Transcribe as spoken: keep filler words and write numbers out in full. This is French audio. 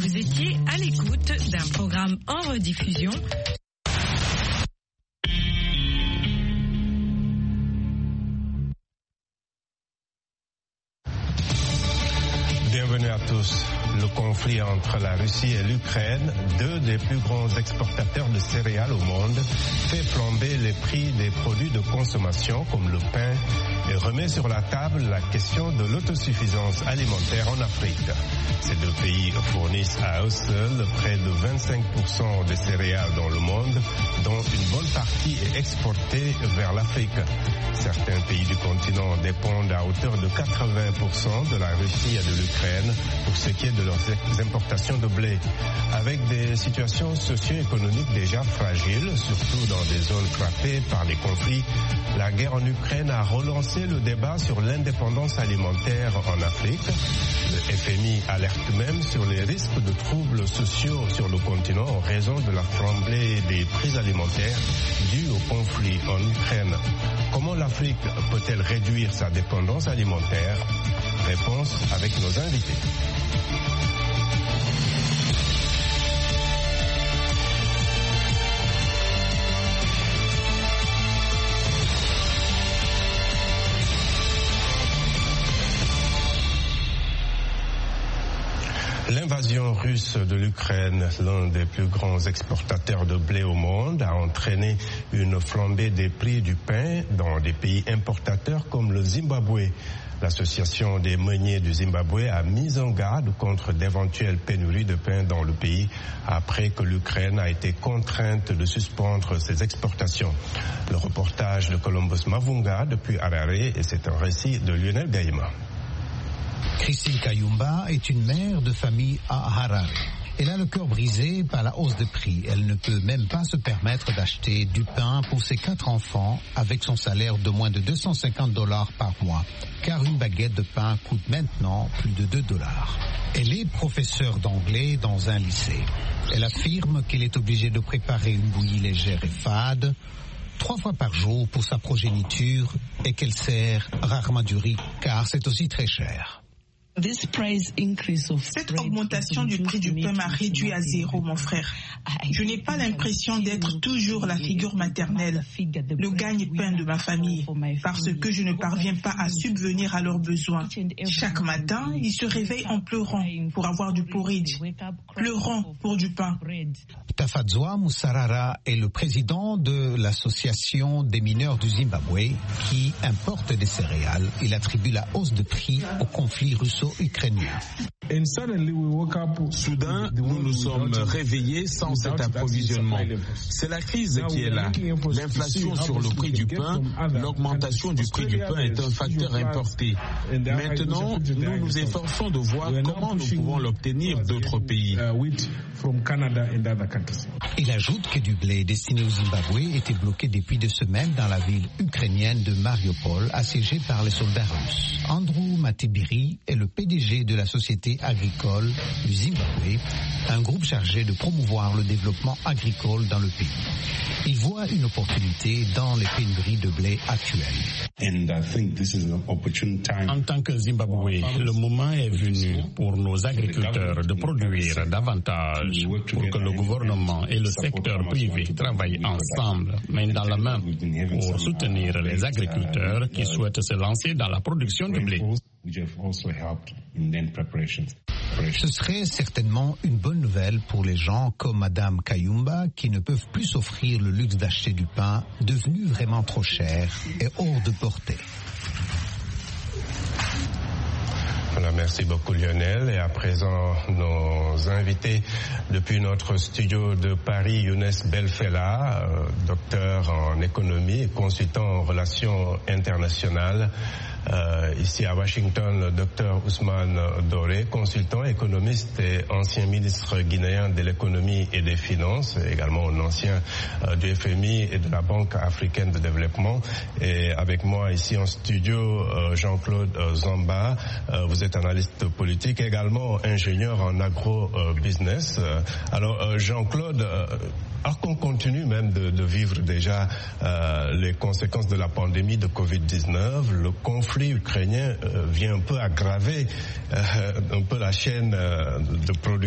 Vous étiez à l'écoute d'un programme en rediffusion. Bienvenue à tous. Le conflit entre la Russie et l'Ukraine, deux des plus grands exportateurs de céréales au monde, fait flamber les prix des produits de consommation comme le pain et remet sur la table la question de l'autosuffisance alimentaire en Afrique. Ces deux pays fournissent à eux seuls près de vingt-cinq pour cent des céréales dans le monde, dont une bonne partie est exportée vers l'Afrique. Certains pays du continent dépendent à hauteur de quatre-vingts pour cent de la Russie et de l'Ukraine pour ce qui est de leurs importations de blé. Avec des situations socio-économiques déjà fragiles, surtout dans des zones frappées par les conflits, la guerre en Ukraine a relancé le débat sur l'indépendance alimentaire en Afrique. Le F M I alerte même sur les risques de troubles sociaux sur le continent en raison de la flambée des prix alimentaires dus au conflit en Ukraine. Comment l'Afrique peut-elle réduire sa dépendance alimentaire? Réponse avec nos invités. L'invasion russe de l'Ukraine, l'un des plus grands exportateurs de blé au monde, a entraîné une flambée des prix du pain dans des pays importateurs comme le Zimbabwe. L'association des meuniers du Zimbabwe a mis en garde contre d'éventuelles pénuries de pain dans le pays après que l'Ukraine a été contrainte de suspendre ses exportations. Le reportage de Columbus Mavunga depuis Harare, et c'est un récit de Lionel Gaïma. Christine Kayumba est une mère de famille à Harare. Elle a le cœur brisé par la hausse de prix. Elle ne peut même pas se permettre d'acheter du pain pour ses quatre enfants avec son salaire de moins de deux cent cinquante dollars par mois, car une baguette de pain coûte maintenant plus de deux dollars. Elle est professeure d'anglais dans un lycée. Elle affirme qu'elle est obligée de préparer une bouillie légère et fade trois fois par jour pour sa progéniture et qu'elle sert rarement du riz, car c'est aussi très cher. Cette augmentation du prix du pain m'a réduit à zéro, mon frère. Je n'ai pas l'impression d'être toujours la figure maternelle, le gagne-pain de ma famille, parce que je ne parviens pas à subvenir à leurs besoins. Chaque matin, ils se réveillent en pleurant pour avoir du porridge, pleurant pour du pain. Tafadzwa Musarara est le président de l'association des mineurs du Zimbabwe qui importe des céréales. Il attribue la hausse de prix au conflit russo-ukrainien. Soudain, nous nous sommes réveillés sans cet approvisionnement. C'est la crise qui est là. L'inflation sur le prix du pain, l'augmentation du prix du pain est un facteur importé. Maintenant, nous nous efforçons de voir comment nous pouvons l'obtenir d'autres pays. Il ajoute que du blé destiné au Zimbabwe était bloqué depuis deux semaines dans la ville ukrainienne de Mariupol, assiégée par les soldats russes. Andrew Matibiri est le P D G de la société agricole du Zimbabwe, un groupe chargé de promouvoir le développement agricole dans le pays. Il voit une opportunité dans les pénuries de blé actuelles. En tant que Zimbabwe, le moment est venu pour nos agriculteurs de produire davantage, pour que le gouvernement et le secteur privé travaillent ensemble, main dans la main, pour soutenir les agriculteurs qui souhaitent se lancer dans la production de blé. Ce serait certainement une bonne nouvelle pour les gens comme Madame Kayumba qui ne peuvent plus s'offrir le luxe d'acheter du pain devenu vraiment trop cher et hors de portée. Voilà, merci beaucoup Lionel. Et à présent, nos invités depuis notre studio de Paris, Younes Belfella, euh, docteur en économie et consultant en relations internationales. Euh, ici à Washington, le docteur Ousmane Doré, consultant, économiste et ancien ministre guinéen de l'économie et des finances, également un ancien euh, du F M I et de la Banque africaine de développement. Et avec moi ici en studio, euh, Jean-Claude euh, Zamba, euh, vous êtes analyste politique, également ingénieur en agro-business. Euh, alors euh, Jean-Claude, euh, alors qu'on continue même de, de vivre déjà euh, les conséquences de la pandémie de covid dix-neuf, le conflit ukrainien euh, vient un peu aggraver euh, un peu la chaîne euh, de production